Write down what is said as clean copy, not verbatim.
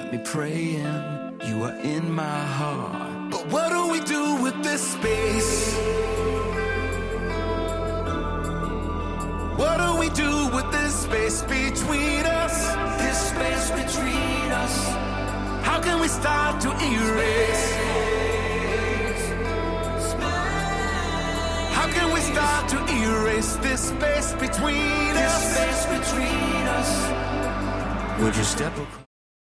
got me praying, you are in my heart. But what do we do with this space? What do we do with this space between us? This space between us. How can we start to erase? How can we start to erase this space between us? This space between us. Would you step up?